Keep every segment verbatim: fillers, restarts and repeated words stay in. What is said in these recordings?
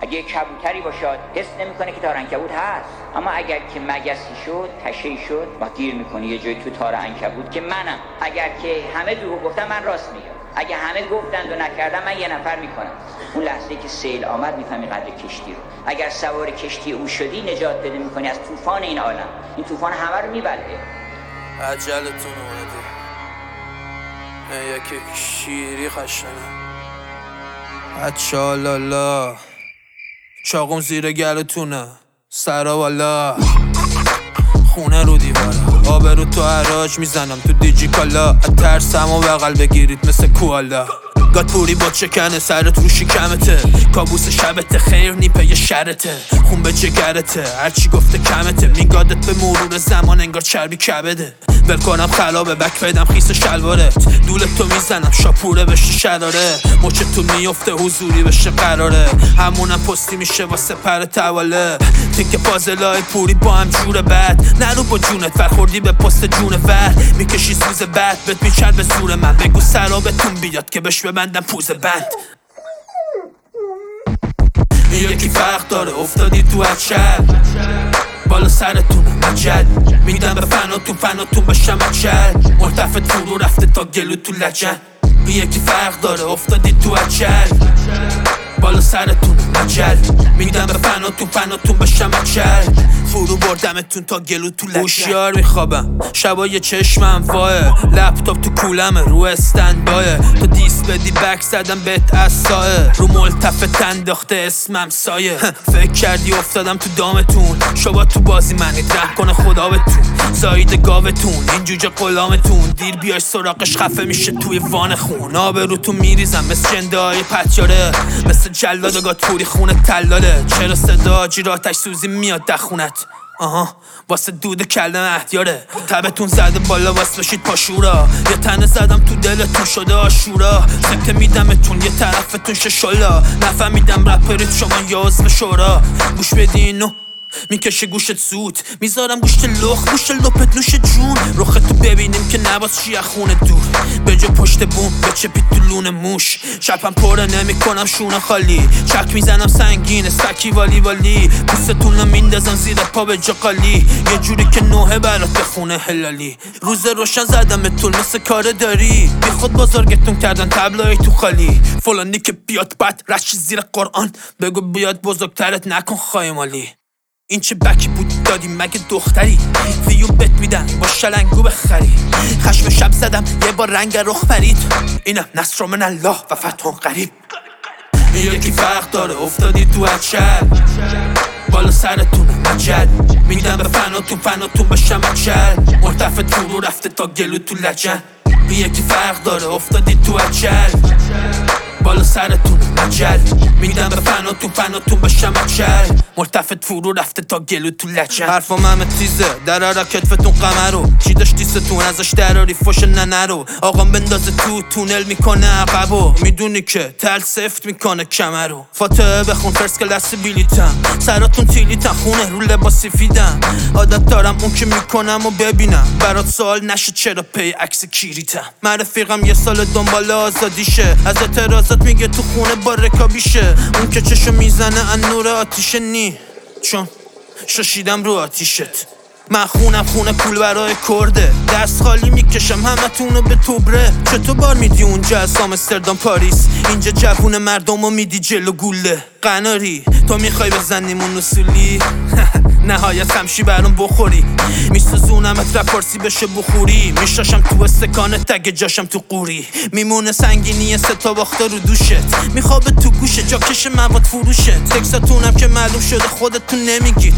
اگه کبوتری باشد حس نمیکنه که تار عنکبوت هست، اما اگر که مگسی شد، تشه‌ای شد، ما گیر میکنه یه جای تو تار عنکبوت که منم. اگر که همه دروغ گفتن من راست میگم، اگه همه گفتند و نکردم من یه نفر میکنم. اون لحظه که سیل آمد میفهمی قدر کشتی رو. اگر سوار کشتی او شدی نجات پیدا میکنی از طوفان این عالم. این طوفان همه رو میبره. عجلتون اومده یکی شیری خشنه اچالالا چاقون زیر گلتونه سرا والا خونه رو دیواره آب رو تو عراج میزنم تو دیجی کالا ترسم و بغل بگیرید مثل کوالا گات پوری با چکنه سرت رو شکمته کابوس شبته خیر نیپه یه شرته خون به جگرته هرچی گفته کمته میگادت به مرور زمان انگار چربی کبده ول کنم خلابه بک بدم خیس شلوارت دولت تو میزنم شاپوره بشه شراره مچ تو میفته حضوری بشه قراره همونم پستی میشه واسه پر تواله تیک پازلای پوری با هم جوره بد نرو با جونت برخوردی به پست جون ور میکشی سوز بد بهت میچر به زور من بگو سرابتون بیاد که بش ببندم پوز بند یکی فرق داره افتادی تو اچل بالا سرتونه مجل میدم به فناتون فناتون بشم اچل مرتفت فرو رفته تا گلو تو لجن یکی فرق داره افتادی تو اچل بالا سرتون مجل میدم به فناتون فناتون بشم اچل فرو بردمتون تا گلو تو لجن هوشیار میخوابم شبای چشمم واه لپتاپ تو کولمه رو استندبایه تو دیس بدی بک زدم بهت اصایه رو ملتفت انداخته اسمم سایه فکر کردی افتادم تو دامتون شبا تو بازی منید رحم کنه خدا بهتون زاید گاوتون این جوجه غلامتون دیر بیای سراغش خفه میشه توی وان خون آب رو تو میریزم مثل جنده های پتیاره مثل جلاد گات پوری خونه تلاله چرا صدا جیراتش سوزی میاد دخونت آها واسه دود کلم احتیاره تبتون زده بالا واسه بشید پاشورا یه تنه زدم تو دلتون شده آشورا سکته میدمتون یه طرفتون ششالا نفهمیدم رپرید شما یا عضو شورا گوش بدینو میکشه گوشت سود میذارم گوشت لخ گوشت لپت نوش جون رختو ببینیم که نباز چی خونه دور به جا پشت بوم به چپی تو لون موش شبم پره نمیکنم شونه خالی چک میزنم سنگینه سکی والی والی پوستتون رو میندازم زیر پا به جا قالی یه جوری که نوه برات بخونه هلالی روز روشن زدم طول مثل کار داری بی خود بزرگتون کردن تبلای تو خالی فلانی که بیاد بد رشی زیر قرآن بگو بیاد بزرگترت نکن خایمالی این چه بکی بود دادی مگه دختری ویو بت میدن با شلنگو بخری خشم شب زدم یه بار رنگ رخ پرید اینم نصر من الله و فتح قریب یکی فرق داره افتادی تو اچل بالا سرتون مجل میدم به فناتون فناتون بشم اچل مرتفت فرو رفته تا گلو تو لجن یکی فرق داره افتادی تو اچل بالا سرتون مجل میدم به فناتون فناتون بشم اچل مرتفت فرو رفته تا گلو تو لجن حرفم همه تیزه در هر کتفتون قمرو چی داشتی ستون ازش دراری فوش ننه رو آقام بندازه تو تونل میکنه عقبو میدونی که تل سفت میکنه کمرو فاتحه بخون فرس کلاس بیلیتم سراتون تیلیتم خونه رو لباسی فیدم عادت دارم اون که میکنم و ببینم برات سوال نشه چرا پی عکس کیریتم من رفیقم یه سال دنبال آزادیشه از اعتراضات میگه تو خونه با رکابیشه اون که چشو میزنه ان نور آتیشه نی چون شاشیدم رو آتیشت من خونم خونه پول برای کرده دست خالی میکشم همه تونو به توبره چطور بار میدی اونجا از آمستردام پاریس اینجا جوون مردم رو میدی جلو گوله قناری تو میخوای بزنیمون اصولی نهایت خمشی برام بخوری میسوزونم ات رپارسی بشه بخوری میشاشم تو استکانه تگ جاشم تو قوری میمونه سنگینی سه تا باخته رو دوشت میخوابه تو گوشه جاکش مواد فروشه تکساتونم که معلوم شده خودتون نمیگید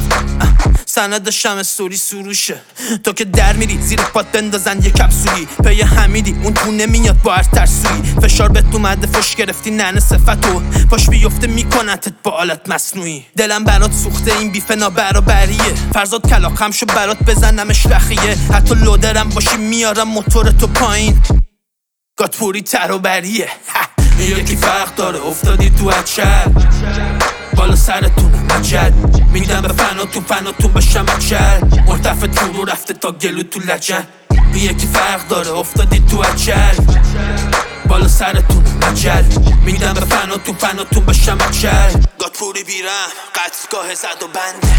سند شم استوری سروشه تو که در میری زیر پات بندازن یه کپسولی پی حمیدی اون تو نمیاد با هر ترسویی فشار بهت اومده فش گرفتی ننه صفتو پاش بیفته میکنتت با آلت مصنوعی دلم برات سوخته این بیف نابرابریه فرزاد کلاقم شو برات بزنمش رخیه حتی لودرم باشی میارم موتور تو پایین گات پوری تر و بریه یکی فرق داره افتادی تو اچل بالا سرتون مجل میدم به فناتون فناتون بشم اچل مرتفت فرو رفته تا گلو تو لجن یکی فرق داره افتادی تو اچل بالا سرتون عجل میدم به فناتون فناتون بشم اچل گاتپوری بیرم قطعگاه زد و بنده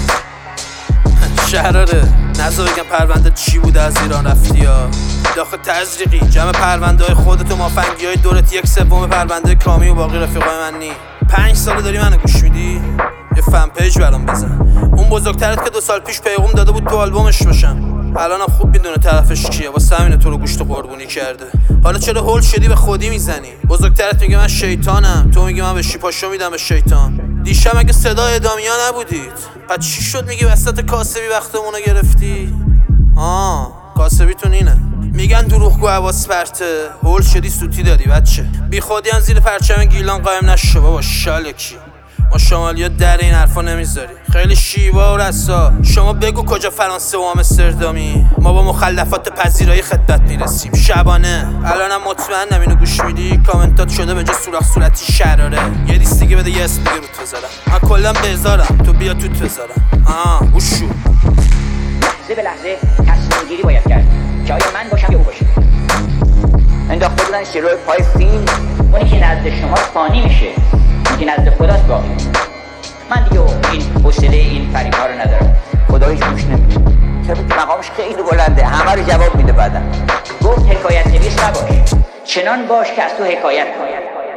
شهراره نزا بگم پرونده چی بوده از ایران رفتی ها داخل تزریقی جمع پرونده های خودت و مافنگی های دورت یک سوم پرونده کامی و باقی رفیقای من نی پنج ساله داری منو گوش میدی یه فن پیج برام بزن اون بزرگترت که دو سال پیش پیغام داده بود تو آلبومش باشم الانم خوب میدونه طرفش کیه واسه همینه تو رو گوشت قربونی کرده حالا چرا هول شدی به خودی میزنی بزرگترت میگه من شیطانم تو میگی من به شیپاشو میدم به شیطان دیشب اگه صدای ادامیا نبودید پس چی شد میگی وسط کاسبی وقتمونو گرفتی آه کاسبیتون اینه میگن دروغگو حواس پرته هول شدی سوتی دادی بچه بی خودی هم زیر پرچم گیلان قایم نشو بابا شالکی ما شمالی ها در این حرفا نمیذاری خیلی شیوا و رسا شما بگو کجا فرانسه و آمستردامی ما با مخلفات پذیرایی خدمت میرسیم شبانه الانم مطمئنم اینو گوش میدی کامنتات شده به جا سوراخ صورتی شراره یه دیست دیگه بده یه اسم دیگه روت بذارم من کلا بذارم تو بیا توت بذارم آه اوشو لحظه به لحظه تصمیم گیری باید کرد که آیا من باشم یا او باشه انداخته بودن شروع پای فیلم اونی که نزد شما فانی میشه اونی که نزد خداست باقی من دیگه این حوصله این فریب‌ها رو ندارم خدایش گوش نمیده چرا که مقامش خیلی بلنده همه رو جواب میده بعدم گفت حکایت نویس نباش چنان باش که از تو حکایت کنه